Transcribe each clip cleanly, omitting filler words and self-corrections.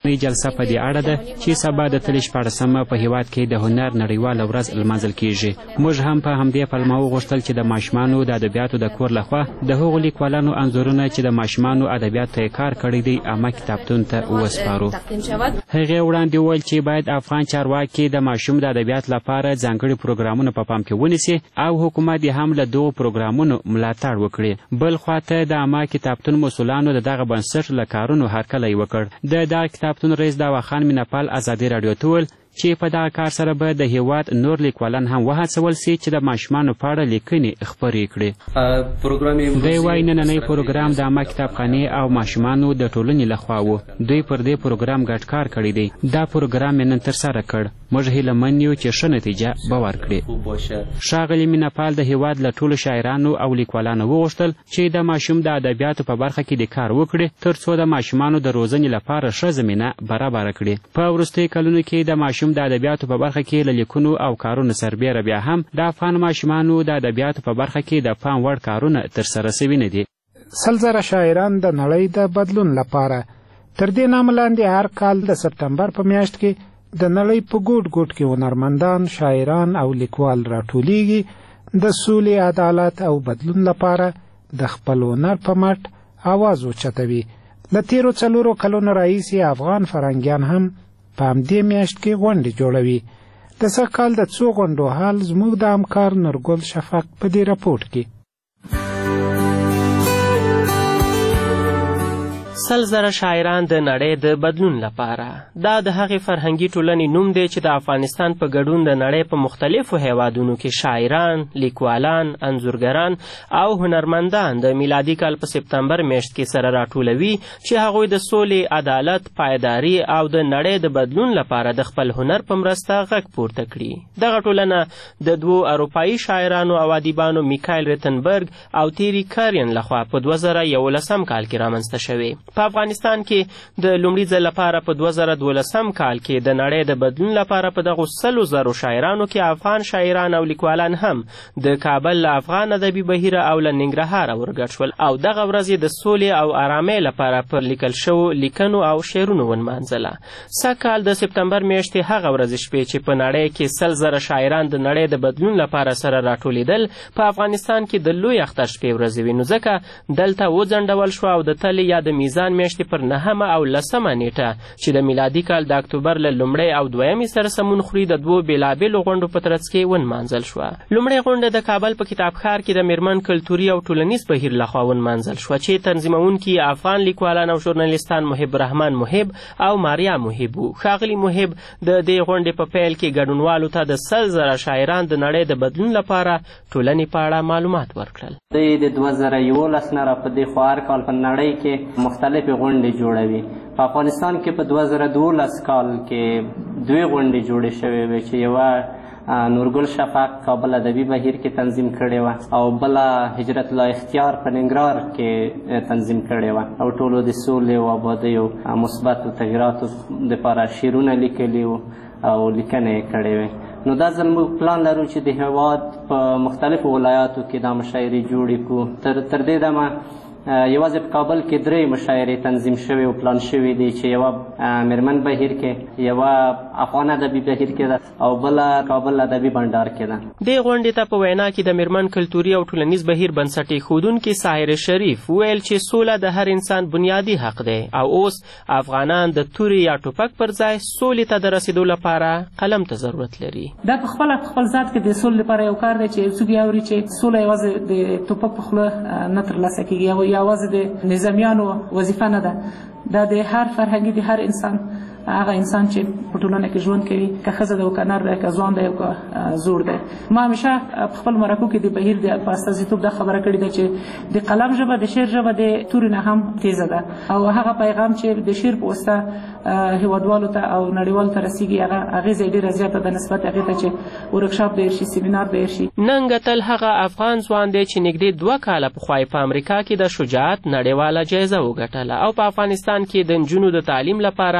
جلسه په دې اړه ده چې سبا د تلې 14مه په هیواد کې د هنر نړیواله ورځ لمانځل کیږي. موږ هم په همدې پلمه وغوښتل چې د ماشومانو د ادبیاتو د کور لخوا د هغو لیکوالانو انځورونه چې د ماشومانو ادبیاتو ته یې کار کړی دی عامه کتابتون ته وسپارو. هغې وړاندې وویل چې باید افغان چارواکي د ماشوم د ادبیات لپاره ځانګړي پروګرامونه په پام کې ونیسي او حکومت یې هم له دغو پروګرامونو ملاتړ وکړي. بل خواته د عامه کتابتون مسؤلانو د دغه بنسټ له کارونو هرکلی وکړ. د دغه کتابتون رئیس داوا خان مینهپال ازادي راډیو ته وویل چې په دغه کار سره به د هیواد نور لیکوالان هم وهڅول سي چې د ماشومانو په اړه لیکنې خپرې کړي. دی وایي نننی پروګرام د عامه کتابخانې او ماشومانو د ټولنې لخوا و. دوی پر دې پروګرام ګډ کار کړی دی. دا پروګرام یې نن ترسره کړ. موږ هیلهمن یو چې ښه نتیجه به ورکړي. ښاغلي مینهپال د هیواد له ټولو شاعرانو او لیکوالانو وغوښتل چې د ماشوم د ادبیاتو په برخه کې د کار وکړي تر څو د ماشومانو د روزنې لپاره ښه زمینه برابره کړي. په وروستیو کلونو کې د ماشوم د ادبیاتو په برخه کې له لیکنو او کارونو سربیره بیا هم د افغان ماشومانو د ادبیاتو په برخه کې د پام وړ کارونه ترسره سوي نه دي. 100,000 شاعران د نړۍ د بدلون لپاره تر دې نامه لاندې هر کال د سپتمبر په میاشت کې د نړۍ په ګوټ ګوټ کې هنرمندان، شاعران او لیکوال راټولیږي د سولې، عدالت او بدلون لپاره د خپل هنر په مټ आवाज اوچتوي. له تیرو 4 کلونو راهیسې افغان فرهنګیان هم په همدې میاشت کې غونډې جوړوي. د سږ کال د څو غونډو حال زموږ د همکار نورګل شفق په دې راپورټ کې. 100,000 شاعران د نړۍ د بدلون لپاره دا د هغې فرهنګي ټولنې نوم دی چې د افغانستان په ګډون د نړۍ په مختلفو هیوادونو کې شاعران، لیکوالان، انځورګران او هنرمندان د میلادي کال په سپتمبر میاشت کې سره راټولوي چې هغوی د سولې، عدالت، پایداري او د نړۍ د بدلون لپاره د خپل هنر په مرسته غږ پورته کړي. دغه ټولنه د 2 اروپایي شاعرانو او ادیبانو میکایل ریتنبرګ او تیری کارین لخوا په 2011 کال کې رامنځته شوې. په افغانستان کې د لومړي ځل لپاره په 2012 کال کې د نړۍ د بدلون لپاره په دغو 100,000 شاعرانو کې افغان شاعران او لیکوالان هم د کابل له افغان ادبي بهیره او له ننګرهاره ورګډ شول او دغه ورځ د سولې او آرامۍ لپاره پر لیکل شوو لیکنو او شعرونو ونمانځله. سږکال د سپتمبر میاشتې هغه ورځې شپې چې په نړۍ کې 100,000 شاعران د نړۍ د بدلون لپاره سره راټولېدل په افغانستان کې د لوی اختر شپې ورځې وي، نو ځکه دلته وځنډول شوه او د تلې یا د میزان میاشتې پر 9 او 10 نیټه چې د میلادي کال د اکتوبر له لومړۍ او دویمې سره سمون خوري د 2 بېلابېلو غونډو په ترڅ کې ونمانځل شوه. لومړۍ غونډه د کابل په کتابښار کې د میرمن کلتوري او ټولنیز بهیر لخوا ونمانځل شوه چې تنظیمونکي افغان لیکوالان او ژورنالیستان محب رحمان محب او ماریا محب وو. ښاغلي محب د دې غونډې په پیل کې ګډونوالو ته د 100,000 شاعران د نړۍ د بدلون لپاره ټولنې په اړه معلومات ورکړل. دوی د 2011 نه را په دې خوا هر کال په نړۍ کې مختلفې غونډې جوړوي. په افغانستان کې په 2012 کال کې 2 غونډې جوړې شوې وې چې یوه نورګل شفق کابل ادبي بهیر کې تنظیم کړې وه او بله هجرت الله اختیار په ننګرهار کې تنظیم کړې وه او ټولو د سولې او آبادیو مثبتو تغییراتو دپاره شعرونه لیکلي وو او لیکنې یې کړې وې. نو دا ځل موږ پلان لرو چې د هېواد په مختلفو ولایاتو کې دا مشاعرې جوړې کړو. تر دې دمه یوازې په کابل کې 3 مشاعرې تنظیم شوې او پلان شوې دي چې یوه میرمن بهیر کې، یوه افغان ادبي بهیر کې ده او بله کابل ادبي بنډار کې ده. دې غونډې ته په وینا کې د میرمن کلتوري او ټولنیز بهیر بنسټ ایښودونکي ساحر شریف ویل چې سوله د هر انسان بنیادي حق دی او اوس افغانان د تورې یا ټوپک پر ځای سولې ته د رسیدو لپاره قلم ته ضرورت لري. دا په خپل ذات کې د سولې لپاره یو کار دی چې څوک اوري چې سوله یوازې د ټوپک په خوله نه ترلاسه کېږي او یوازې د نظامیانو وظیفه نه ده. دا د هر فرهنګي د هر انسان هغه انسان چې په ټولنه کې ژوند کوي، که ښځه ده او که نر دی، که ځوان دی او که زوړ دی. ما همیشه په خپل مرکو کې د بهیر په استازیتوب دا خبره کړې ده چې د قلم ژبه، د شعر ژبه د تورې نه هم تیزه ده او هغه پیغام چې د شعر په واسطه هیوادوالو ته او نړیوالو ته رسیږي هغه اغېزه ډېره زیاته ده نسبت هغې ته چې ورکشاپ دیر شي، سیمینار دیر شي. ننګ تل هغه افغان ځوان دی چې نږدې 2 کاله پخوا په امریکا کې د شجاعت نړیواله جایزه وګټله او په افغانستان کې د نجونو د تعلیم لپاره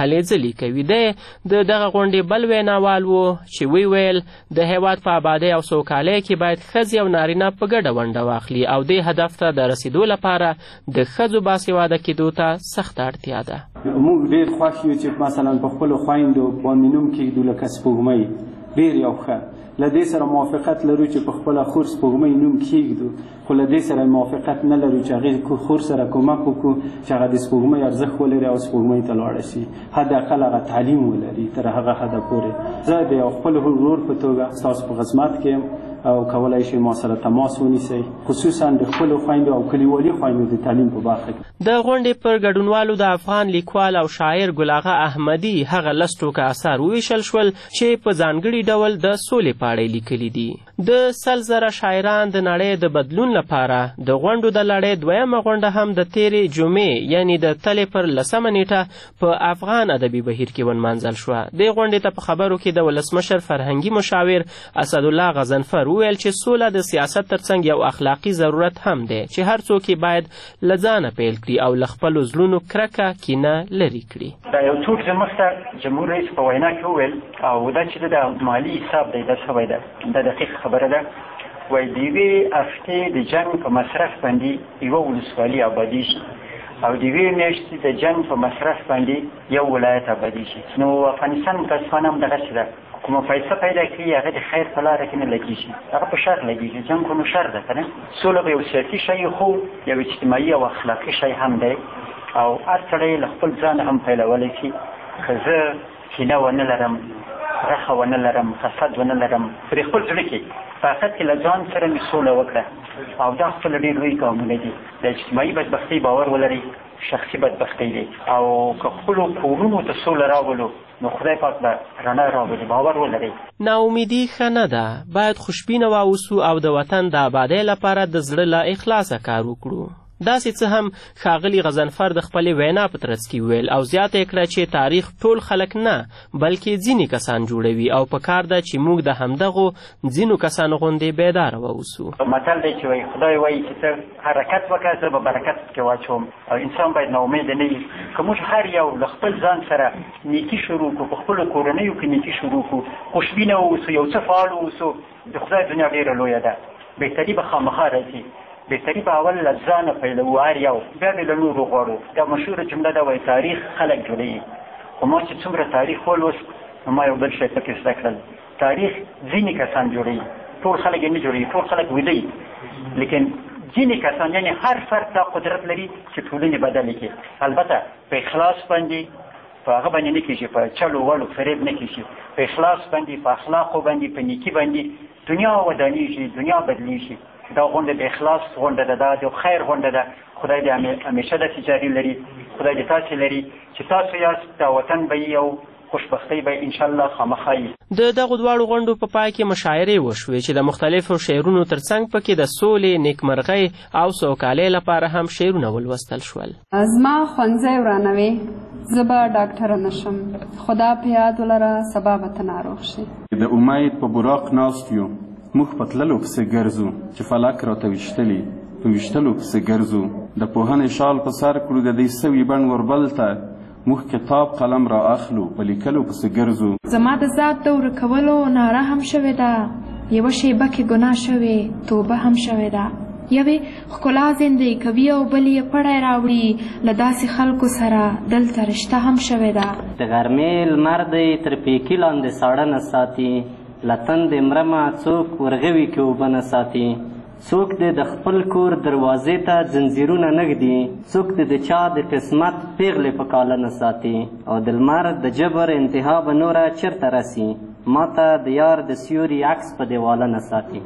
هلې ځلې کوي. دی د دغه غونډې بل ویناوال و چې ویل د هیواد په آبادۍ او سوکالۍ کې باید ښځې او نارینه په ګډه ونډه واخلي او دې هدف ته د رسیدو لپاره د ښځو باسواده کېدو ته سخته اړتیا ده. موږ ډېر خوښ یو چې مثلا په خپلو خویندو باندې نوم کېږدو لکه سپوږمۍ، ډېر یو ښه. له دې سره موافقت لرو چې په خپله خور سپوږمۍ نوم کېږدو، خو له دې سره موافقت نه لرو چې هغې خور سره کومک وکړو چې هغه د سپوږمۍ ارزښت ولري او سپوږمۍ ته لاړه شي، حداقل هغه تعلیم ولري تر هغه حده پورې. زه د یو خپل ورور په توګه ستاسو په خدمت کې یم او کولی شئ ما سره تماس ونیسئ، خصوصا د خپلو خویندو او کلیوالي خویندو د تعلیم په برخه کې. د غونډې پر ګډونوالو د افغان لیکوال او شاعر ګل اغا احمدي هغه لس ټوکه اثار وویشل شول چې په ځانګړي ډول د سولې په اړه لیکلي دي. د 100,000 شاعران د نړۍ د بدلون لپاره د غونډو د لړۍ دویمه غونډه هم د تېرې جمعې یعنې د تلې پر 10مه نیټه په افغان ادبي بهیر کې ونمانځل شوه. دې غونډې ته په خبرو کې د ولسمشر فرهنګي مشاور اسدالله غضنفر وویل چې سوله د سیاست ترڅنګ یو اخلاقي ضرورت هم دی چې هر څوک یې باید له ځانه پیل کړي او له خپلو زړونو کرکه کینه لرې کړي. دا یو څو ورځې مخکې جمهور رئیس په وینا کې وویل او دا چې د مالي حساب دی دا شوی ده، دا دقیق خبره ده. وایي د یوې هفتې د جنګ په مصرف باندې یوه ولسوالي ابادېږي او د یوې میاشتې د جنګ په مصرف باندې یو ولایت ابادېږي. نو افغانستان متاسفانه هم دغسې ده، کومه پیسه پیدا کړي هغه د خیر په لاره کې نه لګېږي، هغه په شر لګېږي. جنګ خو نو شر ده که نه؟ سوله به یو سیاسي شی خو یو اجتماعي او اخلاقي شی هم دی او هر سړی له خپل ځانه هم پیلولی شي. که زه کینه ونه لرم، رخه ونه لرم، حسد ونه لرم، پرې خپل زړه کې په حقیقت کې له ځان سره مې سوله وکړه او دا خپل ډېر لوی ګامونه دي. د اجتماعي بدبختۍ باور ولري، شخصي بدبختۍ دی او که خپلو کورونو ته سوله راولو نو خدای پاک به رڼا راولي، باور ولري. ناامیدي ښه نه ده، باید خوشبینه واوسو او د وطن د آبادۍ لپاره د زړه له اخلاصه کار وکړو. داسې څه هم ښاغلي غضنفر د خپلې وینا په ترڅ کې وویل او زیاته یې کړه چې تاریخ ټول خلک نه بلکې ځینې کسان جوړوي او پکار ده چې موږ د همدغو ځینو کسانو غوندې بیداره واوسو. متل دی چې وایي خدای وایي چې ته حرکت وکړه زه به برکت پکې واچوم او انسان باید ناامیده نه وي. که موږ هر یو له خپل ځان سره نیکي شروع کړو، په خپلو کورنیو کې نیکي شروع کړو، خوشبینه واوسو، یو څه فعال واوسو، د خدای دنیا ډېره لویه ده. بهتري به خامخا راځي. بهتري به اول له ځانه پیلوو هر یو، بیا به له نورو غواړو. دا مشهوره جمله ده، وایي تاریخ خلک جوړوي. خو ما چې څومره تاریخ ولوست نو ما یو بل شی پکې زده کړل. تاریخ ځینې کسان جوړوي، ټول خلک یې نه جوړوي، ټول خلک ویده وي، لیکن ځینې کسان یعنې هر فرد دا قدرت لري چې ټولنې بدلې کړي. البته په اخلاص باندې په هغه باندې نه کېږي، په چلو ولو فریب نه کېږي، په اخلاص باندې، په اخلاقو باندې، په نیکي باندې دنیا ودانېږي، دنیا بدلېږي. دا غونډه د اخلاص غونډه ده، دا د خیر غونډه ده. خدای دې همیشه داسې جاري لري، خدای دې تاسې لري چې تاسو یاست، دا وطن به یې او خوشبختۍ به انشاءالله خامخا وي. د دغو دواړو غونډو په پای کې مشاعرې وشوې چې د مختلفو شعرونو ترڅنګ پکې د سولې، نیکمرغۍ او سوکالۍ لپاره هم شعرونه ولوستل شول. زما ښوونځی ورانوي، زه به ډاکټره نشم، خدا په یاد ولره سبا به ته ناروغ شي. د امید په براق ناست یو، موږ په تللو پسې ګرځو چې فلک راته ویشتلي، په ویشتلو پسې ګرځو. د پوهنې شال په سر کړو د دې سوي بڼ وربل ته، موږ کتاب قلم را اخلو په لیکلو پسې ګرځو. زما د ذات د ورکولو ناره هم شوې ده، یوه شیبه کې ګناه شوې توبه هم شوې ده. یوې ښکلا زندې کوي او بل یې پړی راوړي، له داسې خلکو سره دلته رشته هم شوې ده. د غرمې لمر دی تر پیکي لاندې ساړه نه ساتي، له تندې مرمه څوک ورغوي کې اوبه نه ساتي. څوک دې د خپل کور دروازې ته ځنځیرونه نه ږدي، څوک دې د چا د قسمت پیغلې په کاله نه ساتي. او د لمر د جبر انتها به نوره چېرته رسي، ماته د یار د سیوري عکس په دیواله نه ساتي.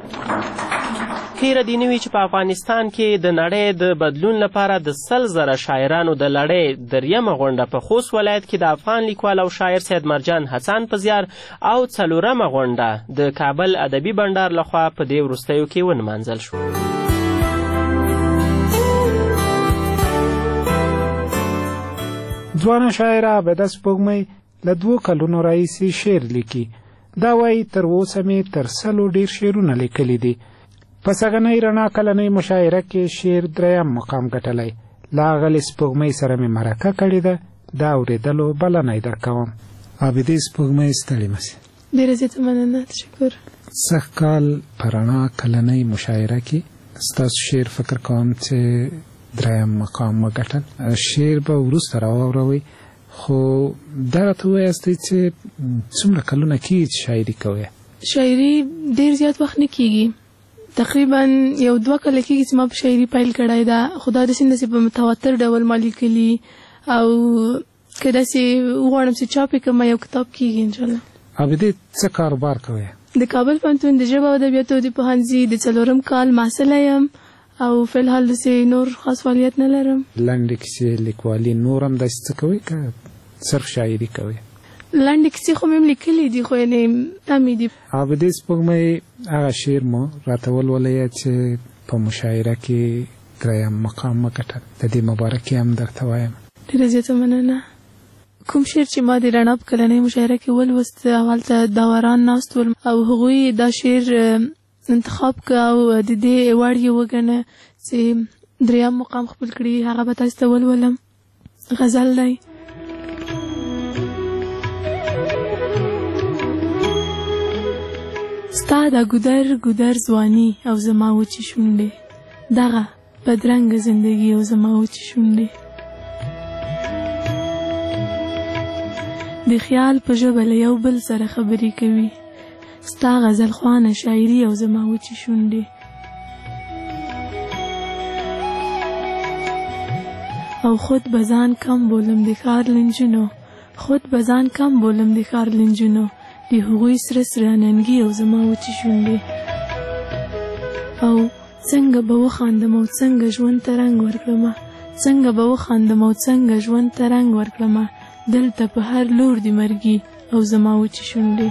هیره دې نه وي چې په افغانستان کې د نړۍ د بدلون لپاره د 100,000 شاعرانو د لړۍ دریمه غونډه په خوست ولایت کې د افغان لیکوال او شاعر سید مرجان حسن په زیار او 4مه غونډه د کابل ادبي بنډار لخوا په دې وروستیو کې ونمانځل شو. ځوانه شاعره عابده سپوږمۍ له 2 کلونو راهیسې شعر لیکي. دا وایي تر اوسه مې تر 100 ډېر شعرونه لیکلي دي. په سږنۍ رڼا کلنۍ مشاعره کې شعر 3م مقام ګټلی. له هغلې سپوږمۍ سره مې مرکه کړې ده، د اورېدلو بلنه در کوم. عابدې سپوږمۍ ستړې مه سې. ډېره زیاته مننه. تشکر. سږ کال په رڼا کلنۍ مشاعره کې ستاسو شعر فکر کوم چې 3 مقام وګټل. شعر به وروسته راواوروئ، خو دغه ته ووایاستئ چې څومره کلونه کېږي چې شاعري کوئ؟ شاعري ډېر زیات وخت نه کېږي، تقریبا 1-2 کاله کېږي چې ما په شاعري پیل کړی ده، خو دا داسې په متواتر ډول ما لیکلي، او که داسې وغواړم چې چاپ یې کړم یو کتاب کېږي انشاءالله. عابدې څه کاروبار کوئ؟ د کابل پوهنتون د ژبو او ادبیاتو د پوهنځي د 4م کال محصله یم، او فی الحال داسې نور خاص فعالیت نه لرم. لنډې کیسې، لیکوالي، نور هم داسې څه کوئ که صرف شاعري کوئ؟ لنډې کیسې خو مې هم لیکلي دي، خو یعنې کمې دي. عابدې سپوږمۍ هغه شعر مو راته ولولئ چې په مشاعره کې 3 مقام وګټل، د دې مبارکي هم درته وایم. ډېره زیاته مننه. کوم شعر چې ما د رڼا په کلنۍ مشاعره کې ولوست، هلته داوران ناست ول او هغوی دا شعر انتخاب که او د دې وړ یې وګڼه چې 3 مقام خپل کړي، هغه به تاسو ته ولولم. غزل دی. ستا دا ګودر ګودر ځواني او زما وچې شونډې، دغه بدرنګه زندګي او زما وچې شونډې، د خیال په ژبه له یو بل سره خبرې کوي، ستا غزل خوانه شاعري او زما وچې شونډې، او خود بزان کم بولم د ښار لنجونو، خود بزان کم بولم د ښار لنجونو، د هغوی سره سره ننګي او زما وچې شونډې، او څنګه به وخاندم او څنګه ژوند ته رنګ ورکړمه، څنګه به وخاندم او څنګه ژوند ته رنګ ورکړمه، دلته په هر لور د مرګي او زما وچې شونډې،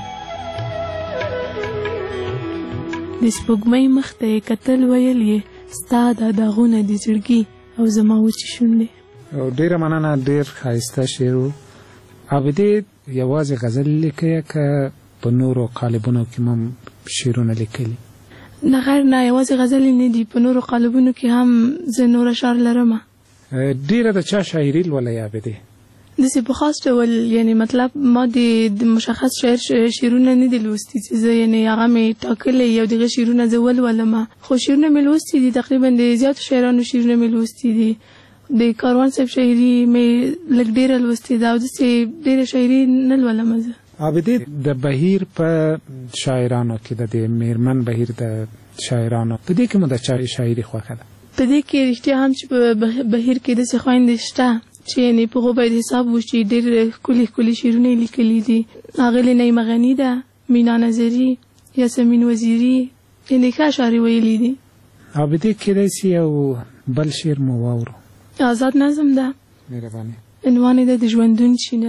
د سپوږمۍ مخ ته یې کتل ویل یې ستا دا داغونه د زړګي او زما وچې شونډې. ډېره مننه، ډېر ښایسته شعر و. عابدې یوازې غزل لیکئ که په نورو قالبونو کې هم شعرونه لیکلي؟ نه خیر نه، یوازې غزلې نه دي، په نورو قالبونو کې هم زه نور اشعار لرم. ډېره د چا شاعري لولئ عابدې؟ داسې په خاص ډول، یعنې مطلب ما د مشخص شعرونه نه دي لوستي چې زه یعنې هغه مې ټاکلی یو دغه شعرونه زه ولولم، خو شعرونه مې لوستي دي، تقریبا د زیاتو شاعرانو شعرونه مې لوستي دي. د کاروان صاحب شاعري مې لږ ډېره لوستې ده، او داسې ډېره شاعري نه لولم زه. عابدې د بهیر په شاعرانو کې، د دې میرمن بهیر د شاعرانو په دې کې مو د چا شاعري خوښه ده؟ په دې کې رښتیا هم چې په بهیر کې داسې خویندې شته چې یعنې په هغو باید حساب وشي، ډېر ښکلي ښکلي شعرونه یې لیکلي دي. هغلې نعیمه غني ده، مینا نظري، یاسمین وزیري، یعنې ښه اشعار یې ویلي دي. عابدې کېدای شي یو بل شعر مو واورو؟ آزاد نظم ده، مهرباني. عنوان یې ده د ژوندون چینه.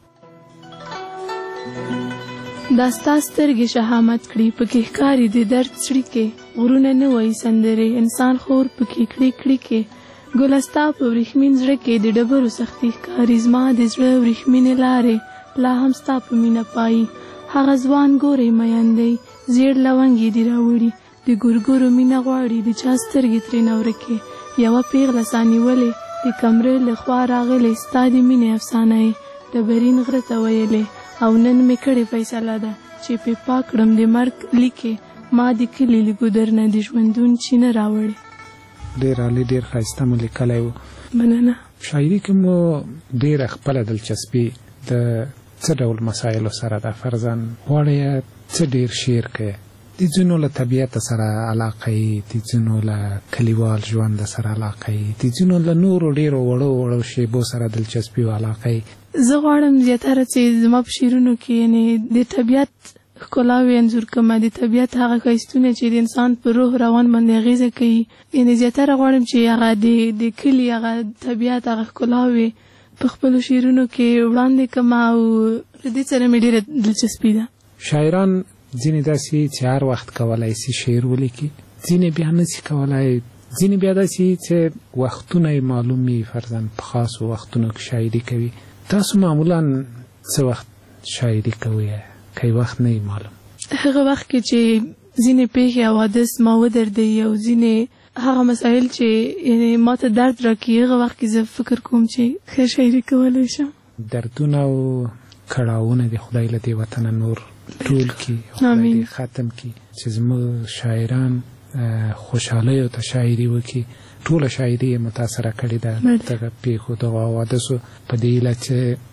دا ستا سترګې شهامت کړي، پکې ښکاري د درد څړیکې، غرونه نه وایي سندرې، انسان خور پکې کړي کړیکې، ګله ستا په وریښمین زړه کې د ډبرو سختي ښکاري، زما د زړه وریښمینې لارې لا هم ستا په مینه پایي، هغه ځوان ګورې میین دی، زیړ لونګ یې دې راوړي، د ګورګورو مینه غواړي، د چا سترګې ترېنه ورکې، یوه پیغله سا نیولې، د کمرې له خوا راغلې، ستا د مینې افسانه یې ډبرین غره ته ویلې، او نن مې کړې فیصله ده چې پې پاک کړم د مرګ لیکې، ما د کلي له ګودر نه د ژوندون چینه راوړې. ډېر عالي، ډېر ښایسته مو لیکلی و. مننه. شاعري کې مو ډېره خپله دلچسپي د څه ډول مسایلو سره ده؟ فرضاً غواړئ څه ډېر شعر کوئ؟ د ځینو له طبیعت سره علاقه یې، د ځینو له کلیوال ژوند سره علاقه یې، د ځینو له نورو ډېرو وړو وړو شیبو سره دلچسپي او علاقه یې. زه غواړم زیاتره چې زما په شعرونو کې یعنې د طبیعت ښکلاوې انځور کړمه، د طبیعت هغه ښایستونه چې د انسان په روح روان باندې اغېزه کوي، یعنې زیاتره غواړم چې هغه د کلي هغه طبیعت هغه ښکلاوې په خپلو شعرونو کې وړاندې کړم، او له دې سره مې ډېره دلچسپي ده. شاعران ځینې داسې چې هر وخت کولی شي شعر ولیکي، ځینې بیا نشي کولی، ځینې بیا داسې چې وختونه یې معلوم وي، فرضاً په خاصو وختونو کې شاعري کوي. تاسو معمولاً څه وخت شاعري کوئ که وخت نه یې معلوم؟ هغه وخت کې چې ځینې پیښې او حادث ما ودردوي، او ځینې هغه مسایل چې یعنې ما ته درد راکوي، هغه وخت کې زه فکر کوم چې ښه شاعري کولی شم. دردونه او کړاوونه د خدای له دې وطنه نور ټول کړي، خدای دې ختم کړي، چې زموږ شاعران خوشحالیو ته شاعري وکړي. ټوله شاعري یې متاثره کړې ده دغه پیښو دغه حوادثو په دې هیله چې